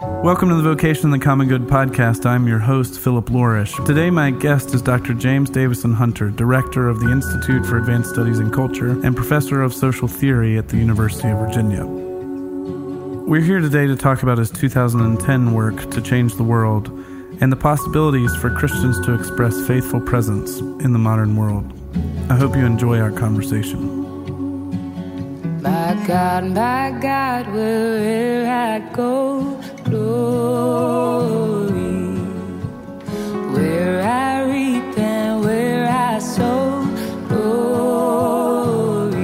Welcome to the Vocation and the Common Good podcast. I'm your host, Philip Lorish. Today, my guest is Dr. James Davison Hunter, Director of the Institute for Advanced Studies in Culture and Professor of Social Theory at the University of Virginia. We're here today to talk about his 2010 work to change the world and the possibilities for Christians to express faithful presence in the modern world. I hope you enjoy our conversation. My God, where I go, glory, where I reap and where I sow, glory,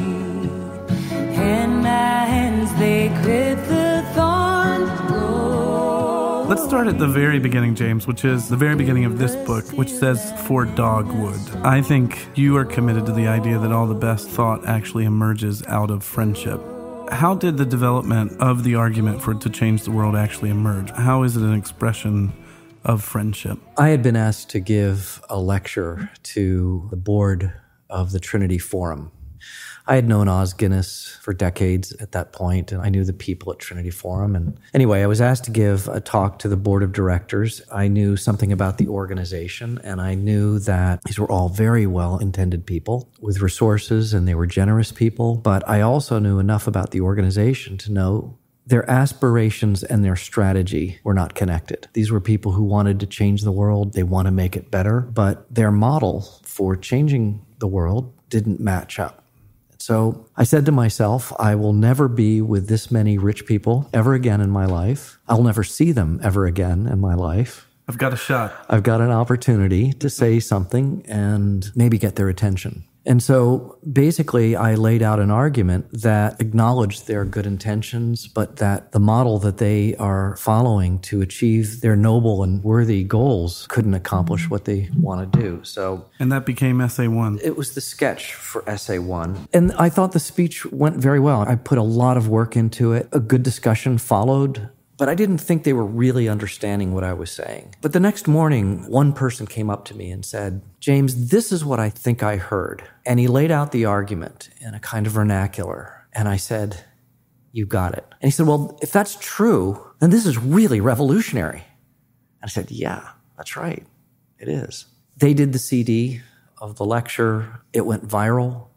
and my hands they grip the thorns, glory. Let's start at the very beginning, James, which is the very beginning of this book, which says, "For dogwood." I think you are committed to the idea that all the best thought actually emerges out of friendship. How did the development of the argument for it to change the world actually emerge? How is it an expression of friendship? I had been asked to give a lecture to the board of the Trinity Forum. I had known Os Guinness for decades at that point, and I knew the people at Trinity Forum. And anyway, I was asked to give a talk to the board of directors. I knew something about the organization, and I knew that these were all very well-intended people with resources, and they were generous people. But I also knew enough about the organization to know their aspirations and their strategy were not connected. These were people who wanted to change the world. They want to make it better, but their model for changing the world didn't match up. So I said to myself, I will never be with this many rich people ever again in my life. I'll never see them ever again in my life. I've got a shot. I've got an opportunity to say something and maybe get their attention. And so basically I laid out an argument that acknowledged their good intentions, but that the model that they are following to achieve their noble and worthy goals couldn't accomplish what they want to do. And that became Essay 1. It was the sketch for Essay 1. And I thought the speech went very well. I put a lot of work into it. A good discussion followed. But I didn't think they were really understanding what I was saying. But the next morning, one person came up to me and said, "James, this is what I think I heard." And he laid out the argument in a kind of vernacular. And I said, "You got it." And he said, "Well, if that's true, then this is really revolutionary." And I said, "Yeah, that's right. It is." They did the CD of the lecture. It went viral.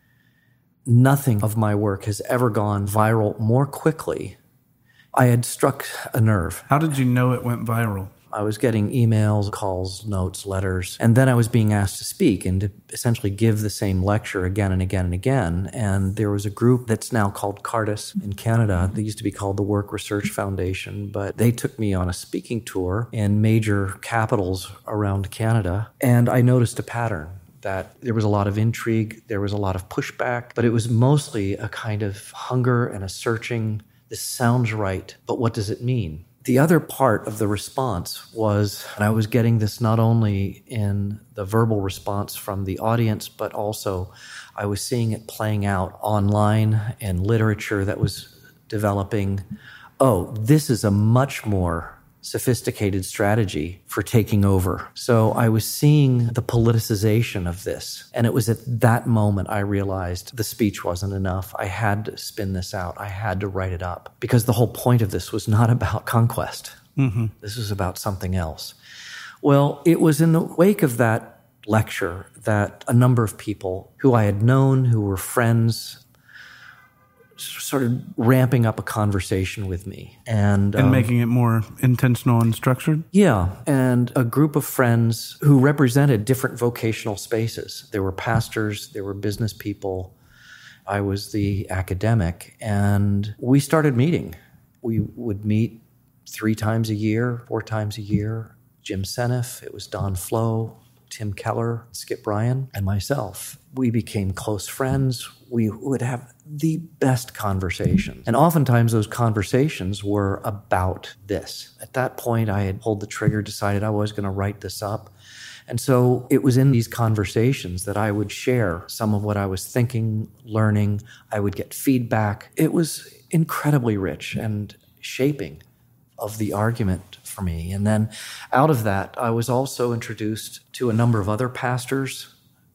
Nothing of my work has ever gone viral more quickly. I had struck a nerve. How did you know it went viral? I was getting emails, calls, notes, letters, and then I was being asked to speak and to essentially give the same lecture again and again and again. And there was a group that's now called Cardis in Canada. They used to be called the Work Research Foundation, but they took me on a speaking tour in major capitals around Canada, and I noticed a pattern. That there was a lot of intrigue, there was a lot of pushback, but it was mostly a kind of hunger and a searching. This sounds right, but what does it mean? The other part of the response was, and I was getting this not only in the verbal response from the audience, but also I was seeing it playing out online and literature that was developing. Oh, this is a much more sophisticated strategy for taking over. So I was seeing the politicization of this. And it was at that moment I realized the speech wasn't enough. I had to spin this out. I had to write it up. Because the whole point of this was not about conquest. Mm-hmm. This was about something else. Well, it was in the wake of that lecture that a number of people who I had known, who were friends, started ramping up a conversation with me. And making it more intentional and structured? Yeah. And a group of friends who represented different vocational spaces. There were pastors, there were business people. I was the academic. And we started meeting. We would meet 3 times a year, 4 times a year. Jim Seneff, it was Don Flo, Tim Keller, Skip Bryan, and myself. We became close friends. We would have the best conversations. And oftentimes those conversations were about this. At that point, I had pulled the trigger, decided I was going to write this up. And so it was in these conversations that I would share some of what I was thinking, learning. I would get feedback. It was incredibly rich and shaping of the argument for me. And then out of that, I was also introduced to a number of other pastors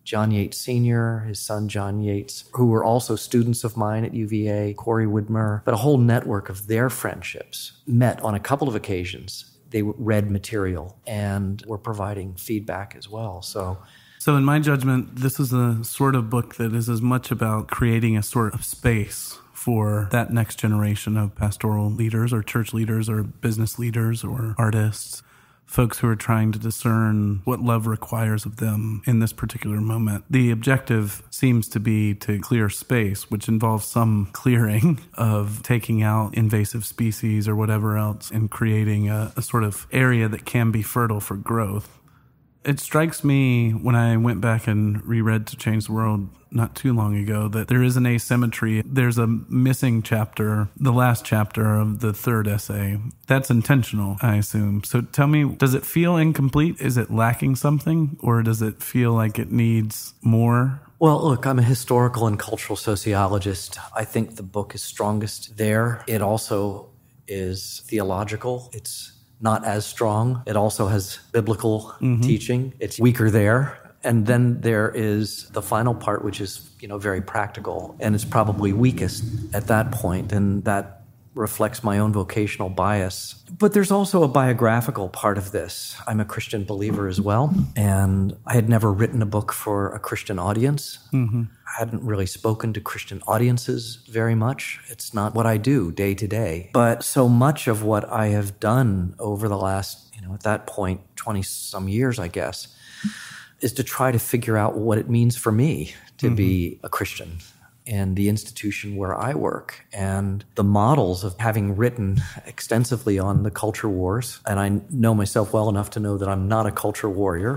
John Yates Sr., his son John Yates, who were also students of mine at UVA, Corey Woodmer, but a whole network of their friendships met on a couple of occasions. They read material and were providing feedback as well. So in my judgment, this is a sort of book that is as much about creating a sort of space for that next generation of pastoral leaders or church leaders or business leaders or artists, folks who are trying to discern what love requires of them in this particular moment. The objective seems to be to clear space, which involves some clearing of taking out invasive species or whatever else and creating a sort of area that can be fertile for growth. It strikes me when I went back and reread To Change the World not too long ago that there is an asymmetry. There's a missing chapter, the last chapter of the third essay. That's intentional, I assume. So tell me, does it feel incomplete? Is it lacking something? Or does it feel like it needs more? Well, look, I'm a historical and cultural sociologist. I think the book is strongest there. It also is theological. It's not as strong. It also has biblical teaching. It's weaker there. And then there is the final part, which is, very practical. And it's probably weakest at that point. And that reflects my own vocational bias. But there's also a biographical part of this. I'm a Christian believer as well. And I had never written a book for a Christian audience. I hadn't really spoken to Christian audiences very much. It's not what I do day to day. But so much of what I have done over the last, at that point, 20-some years, I guess, is to try to figure out what it means for me to be a Christian and the institution where I work and the models of having written extensively on the culture wars. And I know myself well enough to know that I'm not a culture warrior.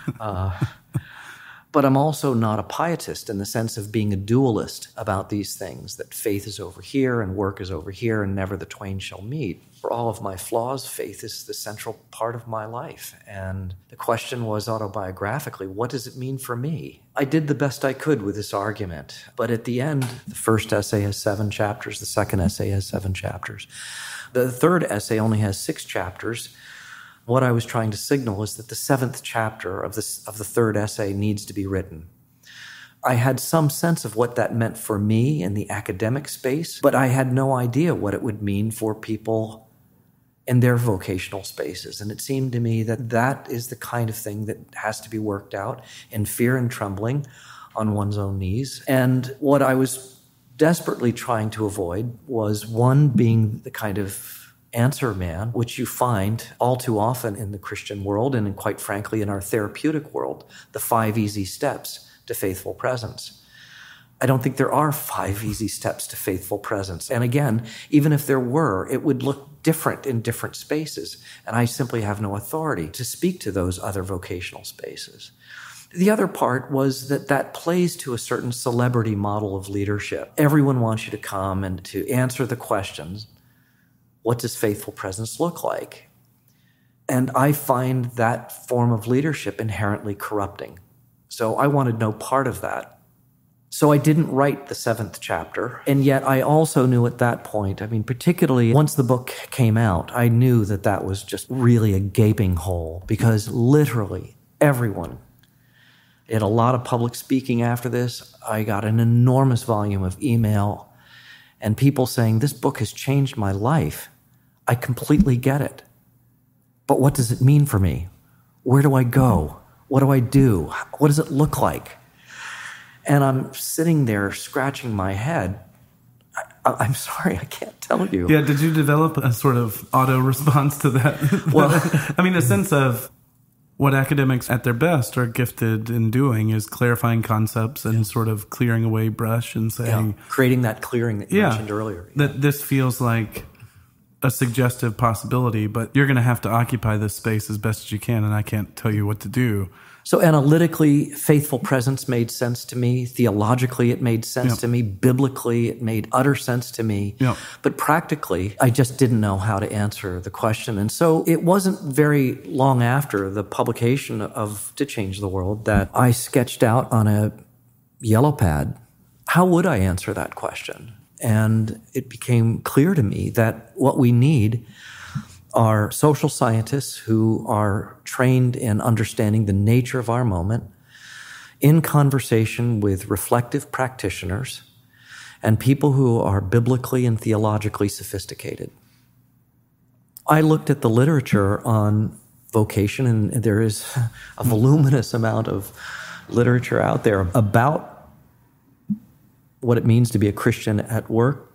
But I'm also not a pietist in the sense of being a dualist about these things, that faith is over here and work is over here and never the twain shall meet. For all of my flaws, faith is the central part of my life. And the question was autobiographically, what does it mean for me? I did the best I could with this argument. But at the end, the first essay has 7 chapters. The second essay has 7 chapters. The third essay only has 6 chapters. What I was trying to signal is that the 7th chapter of the third essay needs to be written. I had some sense of what that meant for me in the academic space, but I had no idea what it would mean for people in their vocational spaces. And it seemed to me that that is the kind of thing that has to be worked out in fear and trembling on one's own knees. And what I was desperately trying to avoid was, one, being the kind of answer man, which you find all too often in the Christian world and quite frankly in our therapeutic world, the 5 easy steps to faithful presence. I don't think there are 5 easy steps to faithful presence. And again, even if there were, it would look different in different spaces. And I simply have no authority to speak to those other vocational spaces. The other part was that plays to a certain celebrity model of leadership. Everyone wants you to come and to answer the questions. What does faithful presence look like? And I find that form of leadership inherently corrupting. So I wanted no part of that. So I didn't write the 7th chapter. And yet I also knew at that point, particularly once the book came out, I knew that was just really a gaping hole because literally everyone did a lot of public speaking after this. I got an enormous volume of email and people saying, this book has changed my life. I completely get it. But what does it mean for me? Where do I go? What do I do? What does it look like? And I'm sitting there scratching my head. I'm sorry, I can't tell you. Yeah, did you develop a sort of auto response to that? Well, a sense of what academics at their best are gifted in doing is clarifying concepts and sort of clearing away brush and saying... creating that clearing that you mentioned earlier. That this feels like a suggestive possibility, but you're going to have to occupy this space as best as you can, and I can't tell you what to do. So analytically, faithful presence made sense to me. Theologically, it made sense to me. Biblically, it made utter sense to me. But practically, I just didn't know how to answer the question. And so it wasn't very long after the publication of To Change the World that I sketched out on a yellow pad, how would I answer that question? And it became clear to me that what we need are social scientists who are trained in understanding the nature of our moment, in conversation with reflective practitioners and people who are biblically and theologically sophisticated. I looked at the literature on vocation, and there is a voluminous amount of literature out there about what it means to be a Christian at work,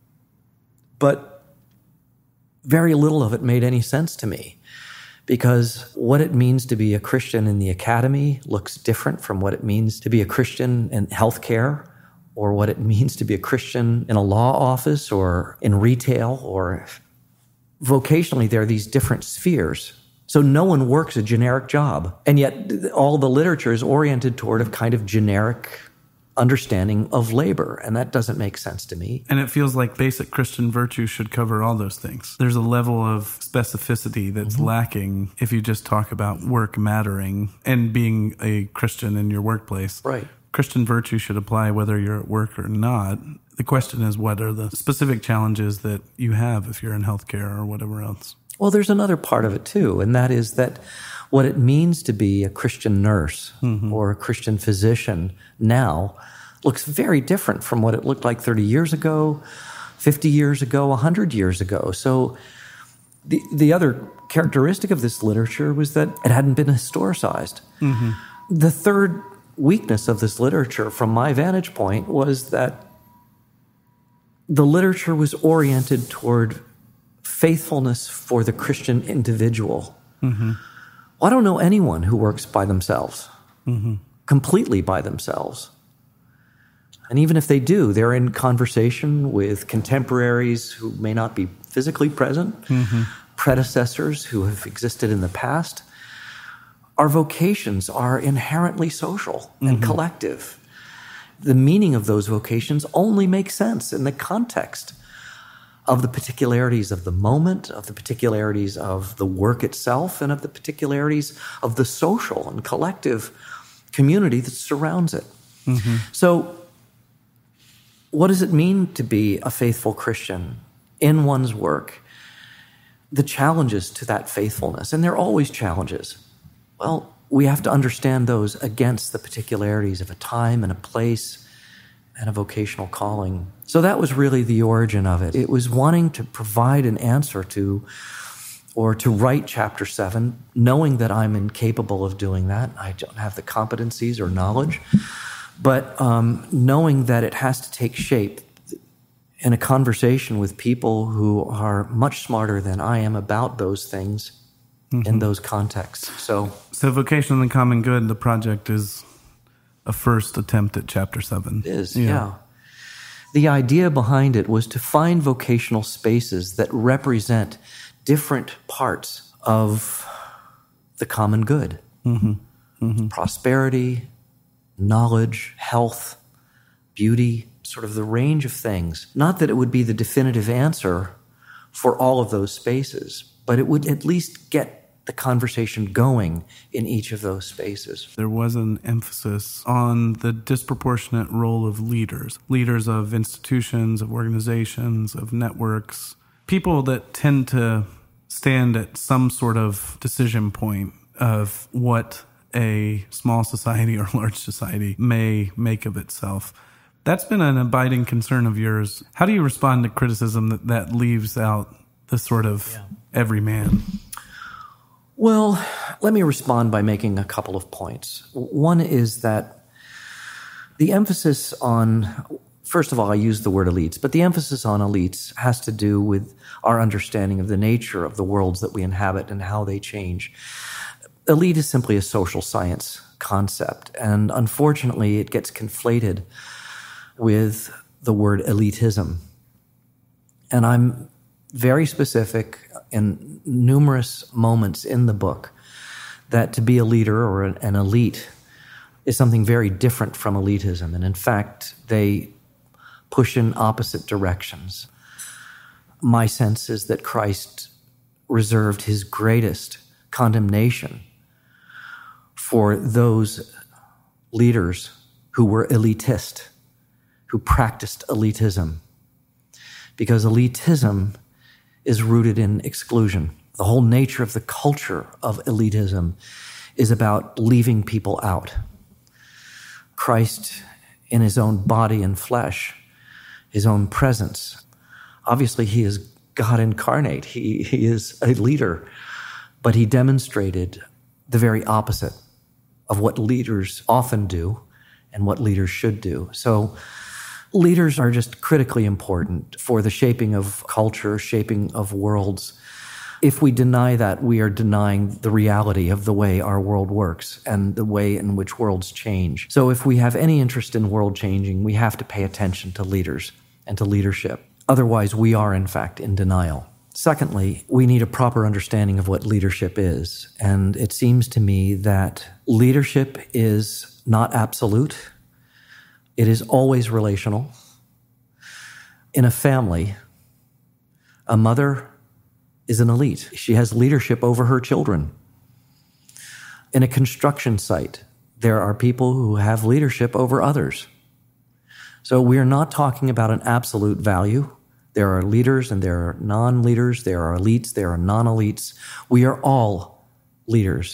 but very little of it made any sense to me, because what it means to be a Christian in the academy looks different from what it means to be a Christian in healthcare, or what it means to be a Christian in a law office or in retail, or vocationally there are these different spheres. So no one works a generic job, and yet all the literature is oriented toward a kind of generic understanding of labor, and that doesn't make sense to me. And it feels like basic Christian virtue should cover all those things. There's a level of specificity that's lacking if you just talk about work mattering and being a Christian in your workplace. Right. Christian virtue should apply whether you're at work or not. The question is, what are the specific challenges that you have if you're in healthcare or whatever else? Well, there's another part of it too, and that is that what it means to be a Christian nurse or a Christian physician now looks very different from what it looked like 30 years ago, 50 years ago, 100 years ago. So the other characteristic of this literature was that it hadn't been historicized. The third weakness of this literature, from my vantage point, was that the literature was oriented toward faithfulness for the Christian individual. Well, I don't know anyone who works by themselves, completely by themselves. And even if they do, they're in conversation with contemporaries who may not be physically present, predecessors who have existed in the past. Our vocations are inherently social and collective. The meaning of those vocations only makes sense in the context of the particularities of the moment, of the particularities of the work itself, and of the particularities of the social and collective community that surrounds it. So what does it mean to be a faithful Christian in one's work? The challenges to that faithfulness, and there are always challenges. Well, we have to understand those against the particularities of a time and a place and a vocational calling. So that was really the origin of it. It was wanting to provide an answer to, or to write Chapter 7, knowing that I'm incapable of doing that. I don't have the competencies or knowledge, but knowing that it has to take shape in a conversation with people who are much smarter than I am about those things in those contexts. So Vocation and the Common Good, the project is a first attempt at Chapter 7. It is, yeah. The idea behind it was to find vocational spaces that represent different parts of the common good. Prosperity, knowledge, health, beauty, sort of the range of things. Not that it would be the definitive answer for all of those spaces, but it would at least get the conversation going in each of those spaces. There was an emphasis on the disproportionate role of leaders of institutions, of organizations, of networks, people that tend to stand at some sort of decision point of what a small society or large society may make of itself. That's been an abiding concern of yours. How do you respond to criticism that leaves out the sort of everyman? Well, let me respond by making a couple of points. One is that the emphasis on, first of all, I use the word elites, but the emphasis on elites has to do with our understanding of the nature of the worlds that we inhabit and how they change. Elite is simply a social science concept, and unfortunately it gets conflated with the word elitism. And I'm very specific in numerous moments in the book that to be a leader or an elite is something very different from elitism. And in fact, they push in opposite directions. My sense is that Christ reserved his greatest condemnation for those leaders who were elitist, who practiced elitism, because elitism is rooted in exclusion. The whole nature of the culture of elitism is about leaving people out. Christ in his own body and flesh, his own presence. Obviously, he is God incarnate. He is a leader, but he demonstrated the very opposite of what leaders often do and what leaders should do. So leaders are just critically important for the shaping of culture, shaping of worlds. If we deny that, we are denying the reality of the way our world works and the way in which worlds change. So if we have any interest in world changing, we have to pay attention to leaders and to leadership. Otherwise, we are, in fact, in denial. Secondly, we need a proper understanding of what leadership is. And it seems to me that leadership is not absolute. It is always relational. In a family, a mother is an elite. She has leadership over her children. In a construction site, there are people who have leadership over others. So we are not talking about an absolute value. There are leaders and there are non-leaders. There are elites, there are non-elites. We are all leaders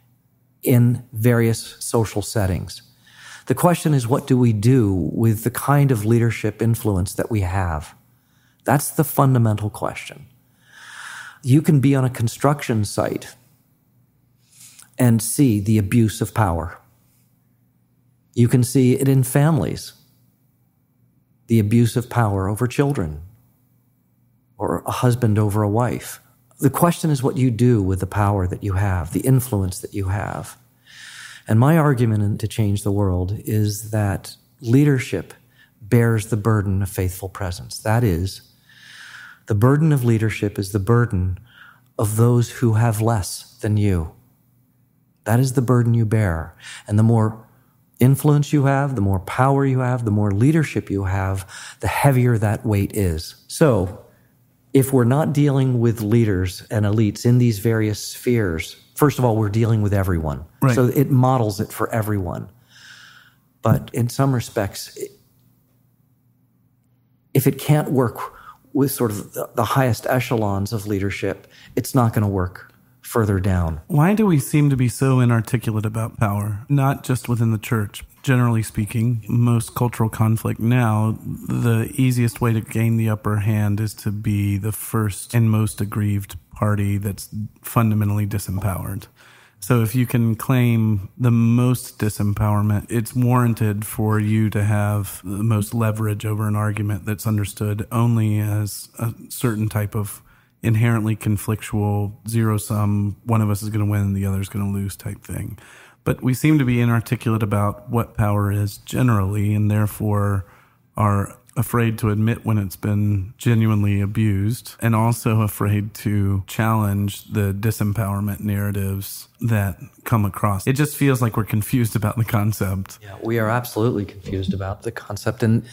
in various social settings. The question is, what do we do with the kind of leadership influence that we have? That's the fundamental question. You can be on a construction site and see the abuse of power. You can see it in families, the abuse of power over children, or a husband over a wife. The question is what you do with the power that you have, the influence that you have. And my argument to change the world is that leadership bears the burden of faithful presence. That is, the burden of leadership is the burden of those who have less than you. That is the burden you bear. And the more influence you have, the more power you have, the more leadership you have, the heavier that weight is. So, if we're not dealing with leaders and elites in these various spheres, first of all, we're dealing with everyone. Right. So it models it for everyone. But in some respects, if it can't work with sort of the highest echelons of leadership, it's not going to work further down. Why do we seem to be so inarticulate about power? Not just within the church. Generally speaking, most cultural conflict now, the easiest way to gain the upper hand is to be the first and most aggrieved party that's fundamentally disempowered. So if you can claim the most disempowerment, it's warranted for you to have the most leverage over an argument that's understood only as a certain type of inherently conflictual, zero-sum, one of us is going to win and the other is going to lose type thing. But we seem to be inarticulate about what power is generally, and therefore are afraid to admit when it's been genuinely abused, and also afraid to challenge the disempowerment narratives that come across. It just feels like we're confused about the concept. Yeah, we are absolutely confused about the concept. And,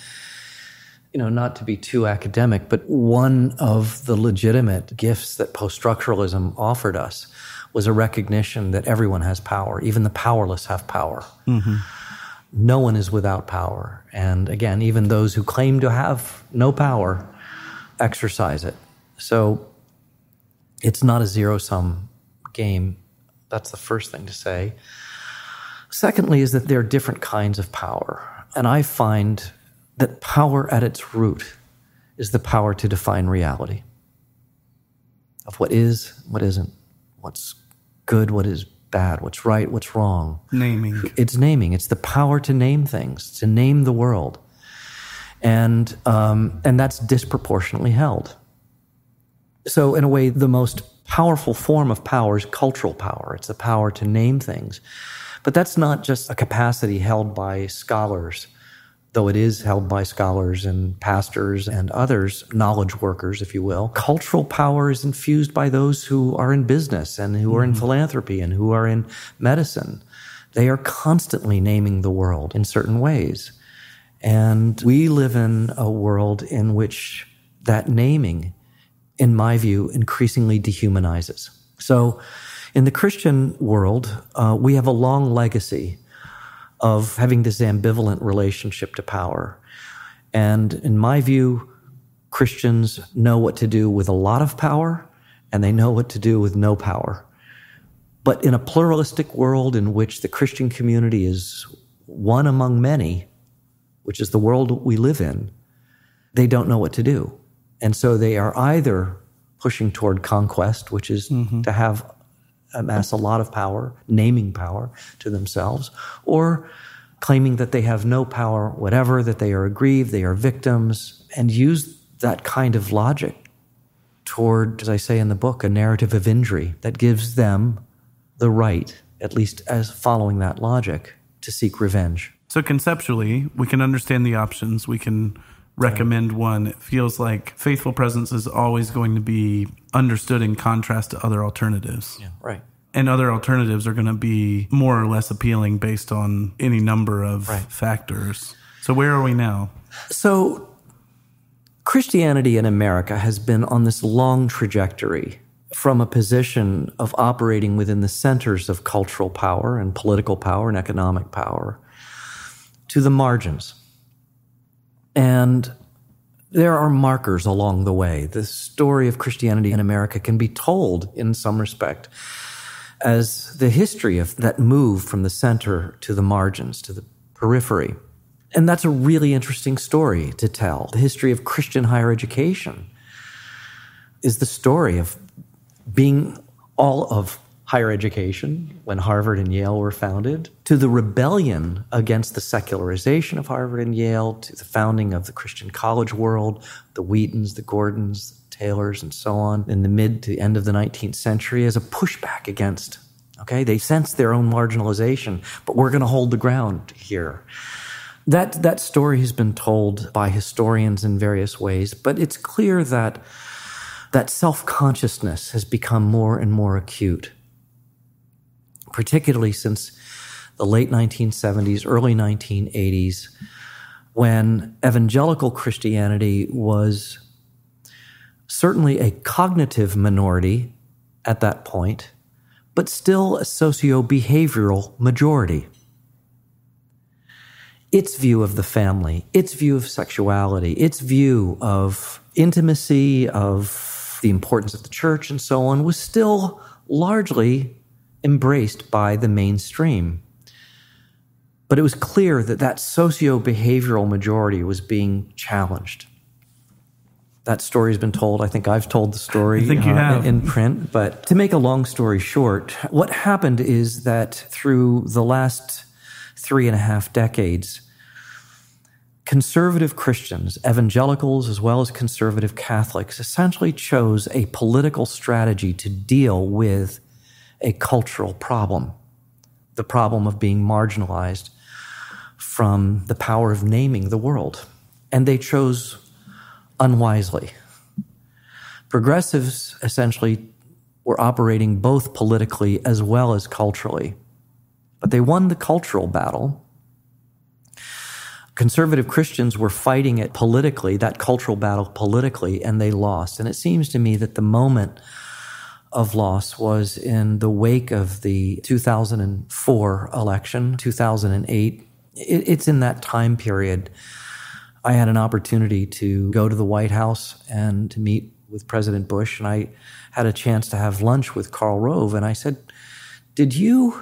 not to be too academic, but one of the legitimate gifts that post-structuralism offered us was a recognition that everyone has power. Even the powerless have power. Mm-hmm. No one is without power. And again, even those who claim to have no power exercise it. So it's not a zero-sum game. That's the first thing to say. Secondly is that there are different kinds of power. And I find that power at its root is the power to define reality of what is, what isn't, what's good, what is bad, what's right, what's wrong. Naming. It's naming. It's the power to name things, to name the world. And that's disproportionately held. So in a way, the most powerful form of power is cultural power. It's the power to name things. But that's not just a capacity held by scholars, though it is held by scholars and pastors and others, knowledge workers, if you will. Cultural power is infused by those who are in business and who are in philanthropy and who are in medicine. They are constantly naming the world in certain ways. And we live in a world in which that naming, in my view, increasingly dehumanizes. So in the Christian world, we have a long legacy of having this ambivalent relationship to power. And in my view, Christians know what to do with a lot of power, and they know what to do with no power. But in a pluralistic world in which the Christian community is one among many, which is the world we live in, they don't know what to do. And so they are either pushing toward conquest, which is to amass a lot of power, naming power to themselves, or claiming that they have no power whatever, that they are aggrieved, they are victims, and use that kind of logic toward, as I say in the book, a narrative of injury that gives them the right, at least as following that logic, to seek revenge. So conceptually, we can understand the options. We can recommend one. It feels like faithful presence is always going to be understood in contrast to other alternatives. Yeah, right. And other alternatives are going to be more or less appealing based on any number of factors. So where are we now? So Christianity in America has been on this long trajectory from a position of operating within the centers of cultural power and political power and economic power to the margins. And there are markers along the way. The story of Christianity in America can be told in some respect as the history of that move from the center to the margins, to the periphery. And that's a really interesting story to tell. The history of Christian higher education is the story of being all of higher education when Harvard and Yale were founded, to the rebellion against the secularization of Harvard and Yale, to the founding of the Christian college world, the Wheatons, the Gordons, the Taylors, and so on, in the mid to end of the 19th century as a pushback against, they sense their own marginalization, but we're going to hold the ground here. That story has been told by historians in various ways, but it's clear that self-consciousness has become more and more acute, particularly since the late 1970s, early 1980s, when evangelical Christianity was certainly a cognitive minority at that point, but still a socio-behavioral majority. Its view of the family, its view of sexuality, its view of intimacy, of the importance of the church and so on, was still largely embraced by the mainstream. But it was clear that socio-behavioral majority was being challenged. That story has been told. I think I've told the story I think you have. In print. But to make a long story short, what happened is that through the last 3.5 decades, conservative Christians, evangelicals as well as conservative Catholics, essentially chose a political strategy to deal with a cultural problem, the problem of being marginalized from the power of naming the world. And they chose unwisely. Progressives essentially were operating both politically as well as culturally. But they won the cultural battle. Conservative Christians were fighting it politically, that cultural battle politically, and they lost. And it seems to me that the moment of loss was in the wake of the 2004 election, 2008. It's in that time period. I had an opportunity to go to the White House and to meet with President Bush, and I had a chance to have lunch with Karl Rove, and I said, "Did you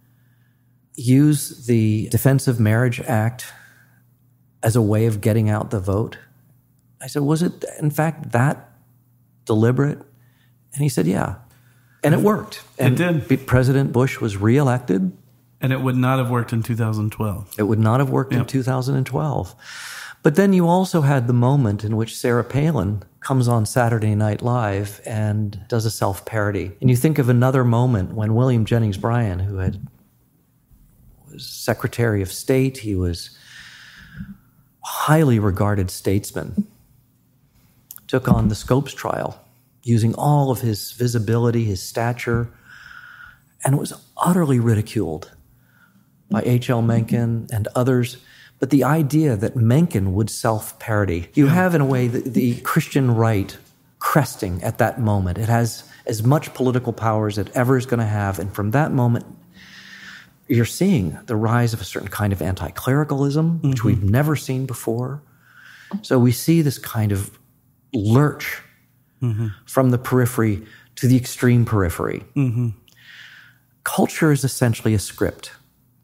use the Defense of Marriage Act as a way of getting out the vote?" I said, "Was it, in fact, that deliberate?" And he said, "Yeah." And it worked. And it did. President Bush was reelected. And it would not have worked in 2012. It would not have worked in 2012. But then you also had the moment in which Sarah Palin comes on Saturday Night Live and does a self-parody. And you think of another moment when William Jennings Bryan, who was Secretary of State, he was a highly regarded statesman, took on the Scopes trial using all of his visibility, his stature, and was utterly ridiculed by H.L. Mencken and others. But the idea that Mencken would self-parody, you have in a way the Christian right cresting at that moment. It has as much political power as it ever is going to have. And from that moment, you're seeing the rise of a certain kind of anti-clericalism, which we've never seen before. So we see this kind of lurch from the periphery to the extreme periphery. Culture is essentially a script.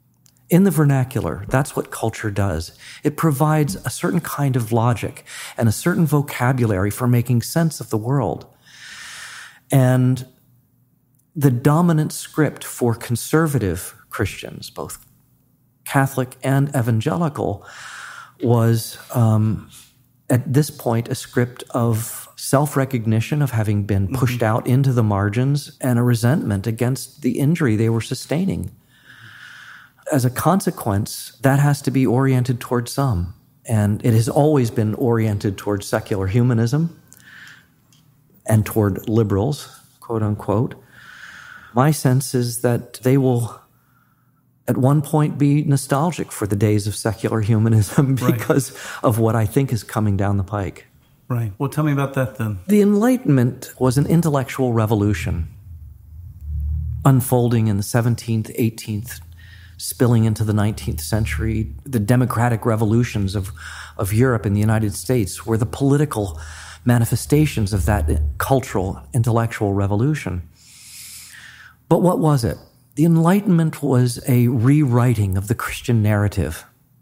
In the vernacular, that's what culture does. It provides a certain kind of logic and a certain vocabulary for making sense of the world. And the dominant script for conservative Christians, both Catholic and evangelical, was at this point a script of self-recognition of having been pushed out into the margins and a resentment against the injury they were sustaining. As a consequence, that has to be oriented towards some. And it has always been oriented towards secular humanism and toward liberals, quote unquote. My sense is that they will at one point be nostalgic for the days of secular humanism because of what I think is coming down the pike. Right. Well, tell me about that then. The Enlightenment was an intellectual revolution unfolding in the 17th, 18th, spilling into the 19th century. The democratic revolutions of Europe and the United States were the political manifestations of that cultural, intellectual revolution. But what was it? The Enlightenment was a rewriting of the Christian narrative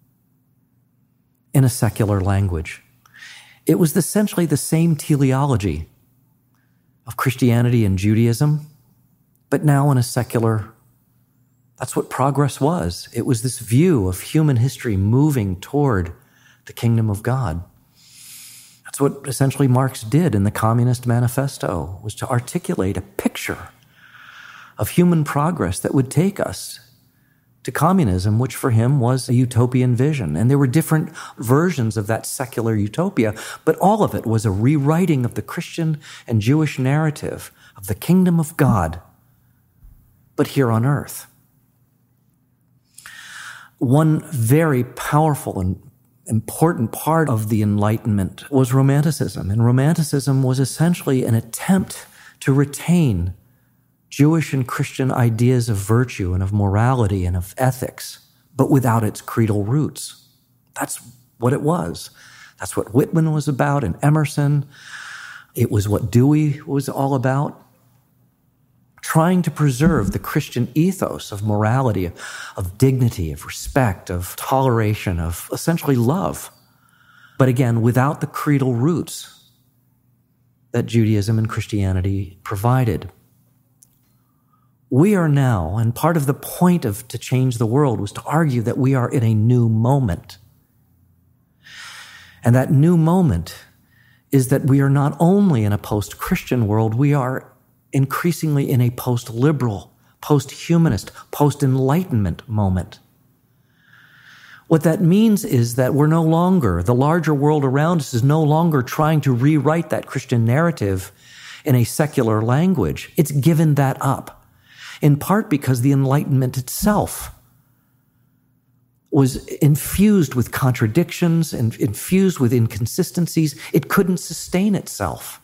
in a secular language. It was essentially the same teleology of Christianity and Judaism, but now in a secular. That's what progress was. It was this view of human history moving toward the kingdom of God. That's what essentially Marx did in the Communist Manifesto, was to articulate a picture of human progress that would take us to communism, which for him was a utopian vision. And there were different versions of that secular utopia, but all of it was a rewriting of the Christian and Jewish narrative of the kingdom of God, but here on earth. One very powerful and important part of the Enlightenment was Romanticism. And Romanticism was essentially an attempt to retain Jewish and Christian ideas of virtue and of morality and of ethics, but without its creedal roots. That's what it was. That's what Whitman was about and Emerson. It was what Dewey was all about. Trying to preserve the Christian ethos of morality, of dignity, of respect, of toleration, of essentially love. But again, without the creedal roots that Judaism and Christianity provided. We are now, and part of the point of To Change the World was to argue that we are in a new moment. And that new moment is that we are not only in a post-Christian world, we are increasingly in a post-liberal, post-humanist, post-enlightenment moment. What that means is that we're no longer, the larger world around us is no longer trying to rewrite that Christian narrative in a secular language. It's given that up, in part because the Enlightenment itself was infused with contradictions and infused with inconsistencies. It couldn't sustain itself.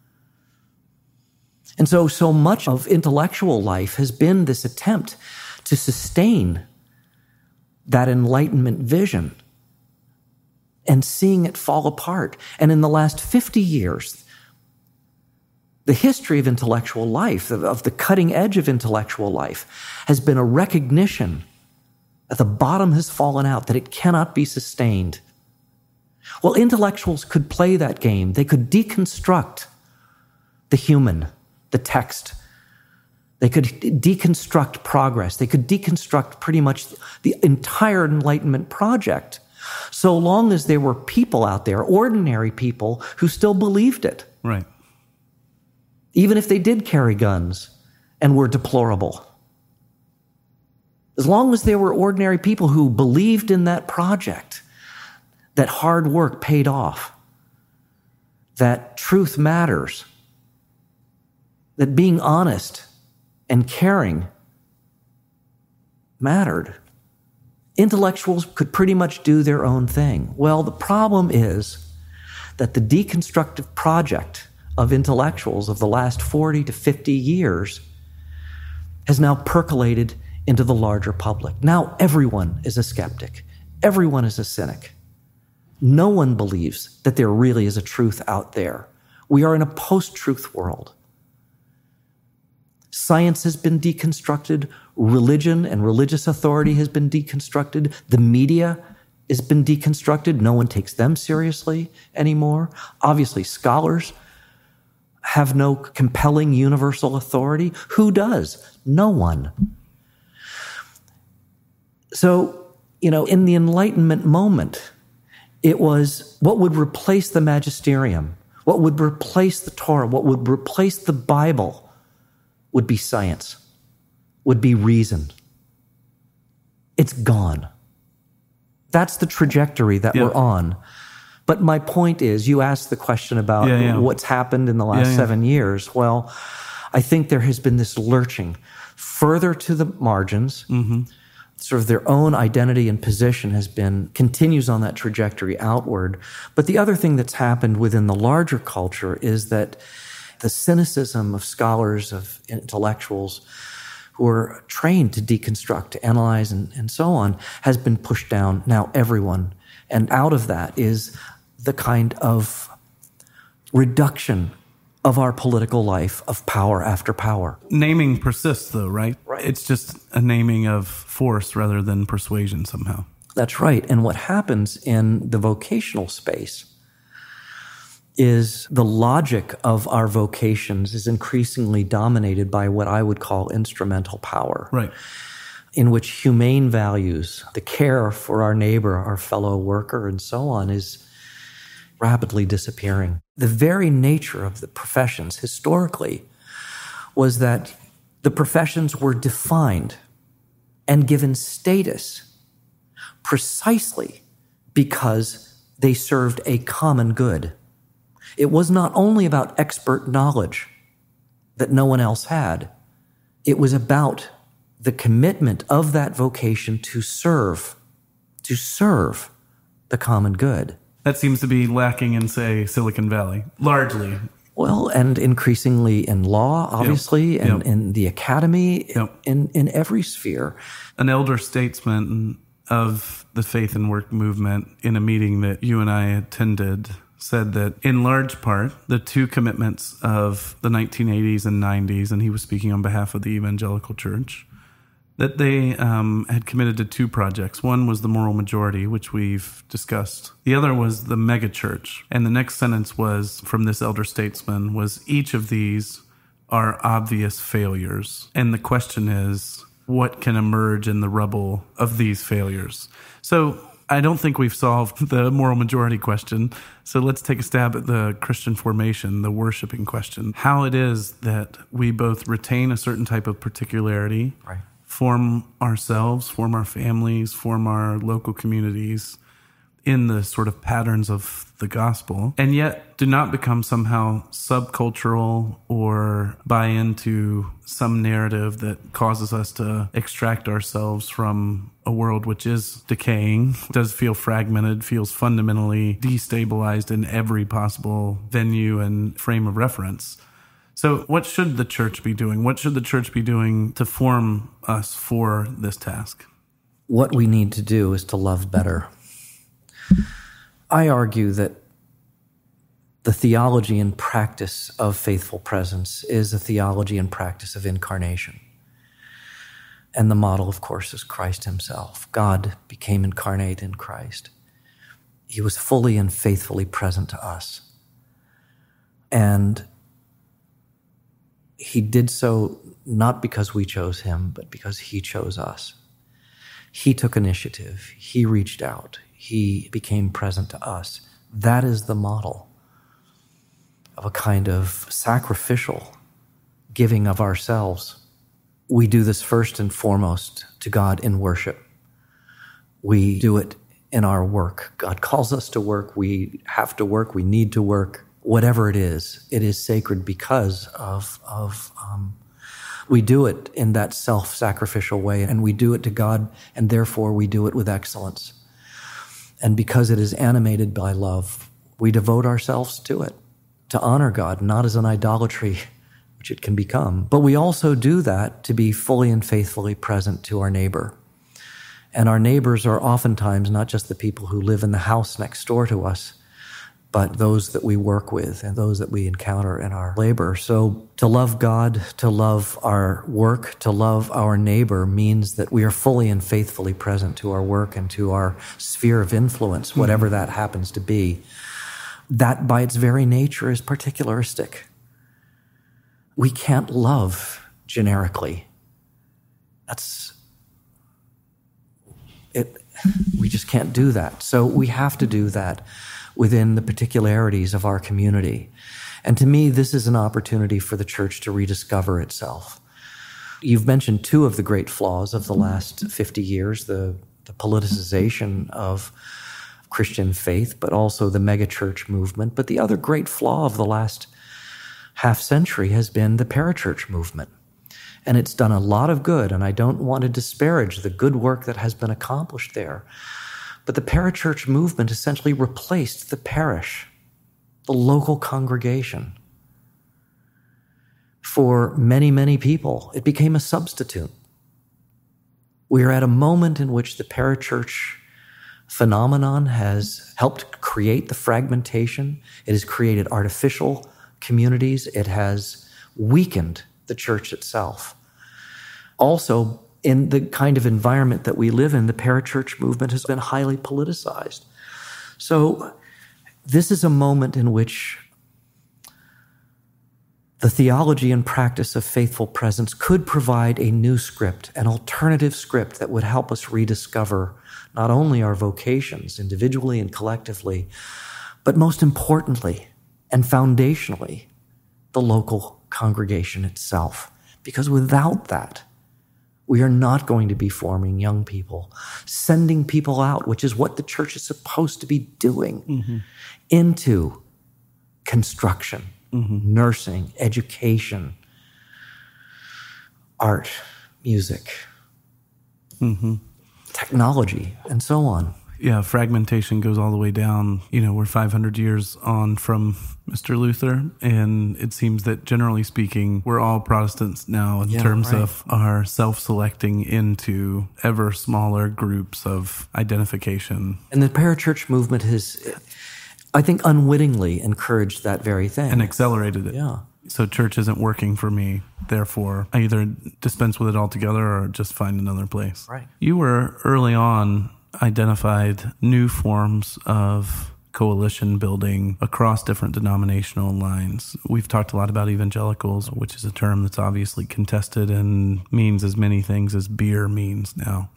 And so much of intellectual life has been this attempt to sustain that Enlightenment vision and seeing it fall apart. And in the last 50 years, the history of intellectual life, of the cutting edge of intellectual life, has been a recognition that the bottom has fallen out, that it cannot be sustained. Well, intellectuals could play that game. They could deconstruct the human, the text. They could deconstruct progress. They could deconstruct pretty much the entire Enlightenment project, so long as there were people out there, ordinary people, who still believed it. Right. Even if they did carry guns and were deplorable. As long as there were ordinary people who believed in that project, that hard work paid off, that truth matters, that being honest and caring mattered. Intellectuals could pretty much do their own thing. Well, the problem is that the deconstructive project of intellectuals of the last 40 to 50 years has now percolated into the larger public. Now everyone is a skeptic. Everyone is a cynic. No one believes that there really is a truth out there. We are in a post-truth world. Science has been deconstructed. Religion and religious authority has been deconstructed. The media has been deconstructed. No one takes them seriously anymore. Obviously, scholars have no compelling universal authority. Who does? No one. So, in the Enlightenment moment, it was what would replace the magisterium, what would replace the Torah, what would replace the Bible would be science, would be reason. It's gone. That's the trajectory that we're on. But my point is, you asked the question about what's happened in the last 7 years. Well, I think there has been this lurching further to the margins. Sort of their own identity and position continues on that trajectory outward. But the other thing that's happened within the larger culture is that the cynicism of scholars, of intellectuals who are trained to deconstruct, to analyze, and so on, has been pushed down. Now everyone. And out of that is the kind of reduction of our political life of power after power. Naming persists, though, right? Right. It's just a naming of force rather than persuasion somehow. That's right. And what happens in the vocational space is the logic of our vocations is increasingly dominated by what I would call instrumental power. Right. In which humane values, the care for our neighbor, our fellow worker, and so on is rapidly disappearing. The very nature of the professions historically was that the professions were defined and given status precisely because they served a common good. It was not only about expert knowledge that no one else had. It was about the commitment of that vocation to serve the common good. That seems to be lacking in, say, Silicon Valley, largely. Well, and increasingly in law, obviously, and in the academy, in every sphere. An elder statesman of the faith and work movement in a meeting that you and I attended said that in large part, the two commitments of the 1980s and 90s, and he was speaking on behalf of the evangelical church, that they had committed to two projects. One was the moral majority, which we've discussed. The other was the megachurch. And the next sentence was, from this elder statesman, was each of these are obvious failures. And the question is, what can emerge in the rubble of these failures? So I don't think we've solved the moral majority question. So let's take a stab at the Christian formation, the worshiping question. How it is that we both retain a certain type of particularity, right, form ourselves, form our families, form our local communities in the sort of patterns of the gospel, and yet do not become somehow subcultural or buy into some narrative that causes us to extract ourselves from a world which is decaying, does feel fragmented, feels fundamentally destabilized in every possible venue and frame of reference. So what should the church be doing? What should the church be doing to form us for this task? What we need to do is to love better. I argue that the theology and practice of faithful presence is a theology and practice of incarnation. And the model, of course, is Christ himself. God became incarnate in Christ. He was fully and faithfully present to us. And he did so not because we chose him, but because he chose us. He took initiative. He reached out. He became present to us. That is the model of a kind of sacrificial giving of ourselves. We do this first and foremost to God in worship. We do it in our work. God calls us to work. We have to work. We need to work. Whatever it is sacred because we do it in that self-sacrificial way, and we do it to God, and therefore we do it with excellence. And because it is animated by love, we devote ourselves to it, to honor God, not as an idolatry, which it can become. But we also do that to be fully and faithfully present to our neighbor. And our neighbors are oftentimes not just the people who live in the house next door to us, but those that we work with and those that we encounter in our labor. So to love God, to love our work, to love our neighbor means that we are fully and faithfully present to our work and to our sphere of influence, whatever that happens to be. That by its very nature is particularistic. We can't love generically. That's it. We just can't do that. So we have to do that within the particularities of our community. And to me, this is an opportunity for the church to rediscover itself. You've mentioned two of the great flaws of the last 50 years, the politicization of Christian faith, but also the megachurch movement. But the other great flaw of the last half century has been the parachurch movement. And it's done a lot of good, and I don't want to disparage the good work that has been accomplished there. But the parachurch movement essentially replaced the parish, the local congregation. For many, many people, it became a substitute. We are at a moment in which the parachurch phenomenon has helped create the fragmentation. It has created artificial communities. It has weakened the church itself. Also, in the kind of environment that we live in, the parachurch movement has been highly politicized. So this is a moment in which the theology and practice of faithful presence could provide a new script, an alternative script that would help us rediscover not only our vocations individually and collectively, but most importantly and foundationally, the local congregation itself. Because without that, we are not going to be forming young people, sending people out, which is what the church is supposed to be doing, into construction, nursing, education, art, music, technology, and so on. Yeah, fragmentation goes all the way down. You know, we're 500 years on from Mr. Luther, and it seems that generally speaking, we're all Protestants now in terms of our self-selecting into ever smaller groups of identification. And the parachurch movement has, I think, unwittingly encouraged that very thing. And accelerated it. Yeah. So church isn't working for me, therefore I either dispense with it altogether or just find another place. Right. You were early on identified new forms of coalition building across different denominational lines. We've talked a lot about evangelicals, which is a term that's obviously contested and means as many things as beer means now.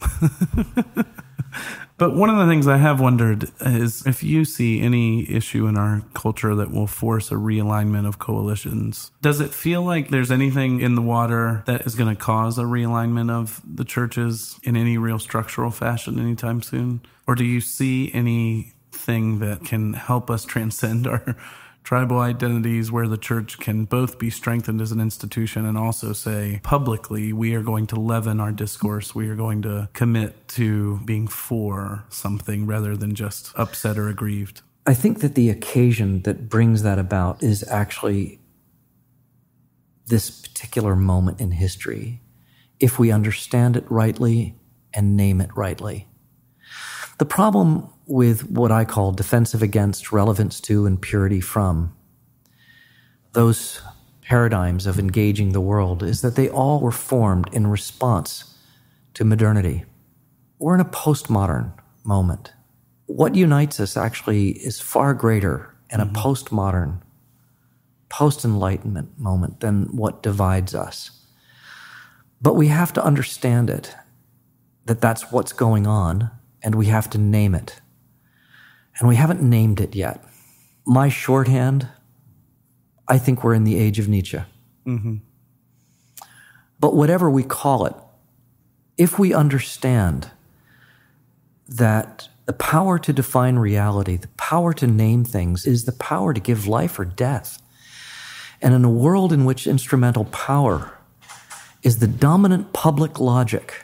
But one of the things I have wondered is if you see any issue in our culture that will force a realignment of coalitions. Does it feel like there's anything in the water that is going to cause a realignment of the churches in any real structural fashion anytime soon? Or do you see anything that can help us transcend our tribal identities where the church can both be strengthened as an institution and also say publicly, we are going to leaven our discourse. We are going to commit to being for something rather than just upset or aggrieved. I think that the occasion that brings that about is actually this particular moment in history, if we understand it rightly and name it rightly. The problem with what I call defensive against, relevance to, and purity from, those paradigms of engaging the world, is that they all were formed in response to modernity. We're in a postmodern moment. What unites us actually is far greater in a postmodern, post-enlightenment moment than what divides us. But we have to understand it, that that's what's going on, and we have to name it. And we haven't named it yet. My shorthand, I think we're in the age of Nietzsche. But whatever we call it, if we understand that the power to define reality, the power to name things, is the power to give life or death. And in a world in which instrumental power is the dominant public logic,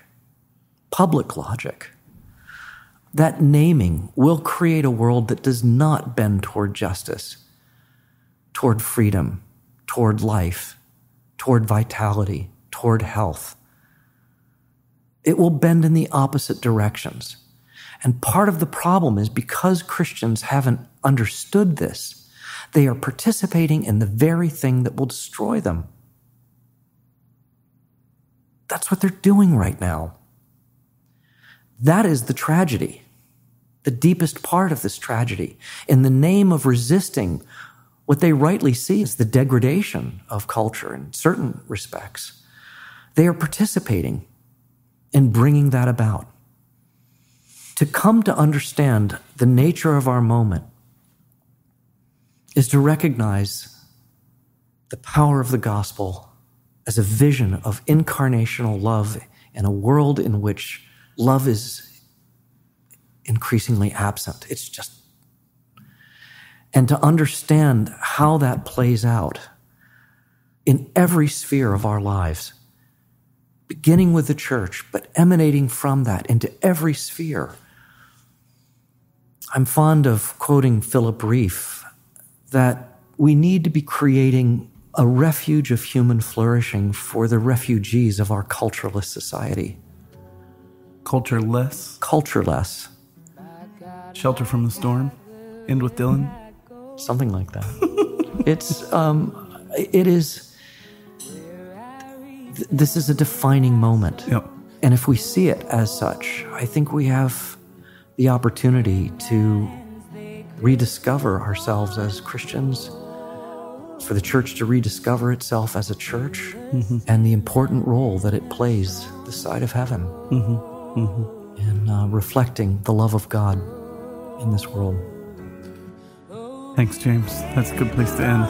that naming will create a world that does not bend toward justice, toward freedom, toward life, toward vitality, toward health. It will bend in the opposite directions. And part of the problem is because Christians haven't understood this, they are participating in the very thing that will destroy them. That's what they're doing right now. That is the tragedy, the deepest part of this tragedy. In the name of resisting what they rightly see as the degradation of culture in certain respects, they are participating in bringing that about. To come to understand the nature of our moment is to recognize the power of the gospel as a vision of incarnational love in a world in which love is increasingly absent. And to understand how that plays out in every sphere of our lives, beginning with the church, but emanating from that into every sphere. I'm fond of quoting Philip Rieff that we need to be creating a refuge of human flourishing for the refugees of our cultureless society. Cultureless? Cultureless. Shelter from the storm? End with Dylan? Something like that. This is a defining moment. Yep. And if we see it as such, I think we have the opportunity to rediscover ourselves as Christians, for the church to rediscover itself as a church, and the important role that it plays this side of heaven in reflecting the love of God in this world. Thanks, James. That's a good place to end.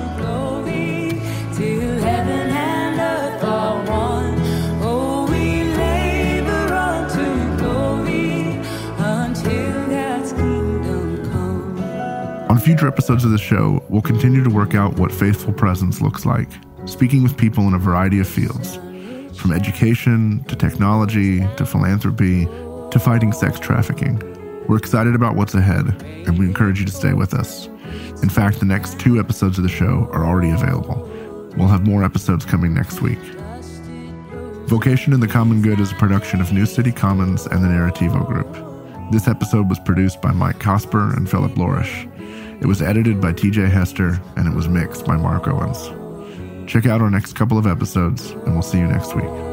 On future episodes of the show, we'll continue to work out what faithful presence looks like, speaking with people in a variety of fields, from education to technology to philanthropy to fighting sex trafficking. We're excited about what's ahead, and we encourage you to stay with us. In fact, the next 2 episodes of the show are already available. We'll have more episodes coming next week. Vocation in the Common Good is a production of New City Commons and the Narrativo Group. This episode was produced by Mike Cosper and Philip Lorish. It was edited by TJ Hester, and it was mixed by Mark Owens. Check out our next couple of episodes, and we'll see you next week.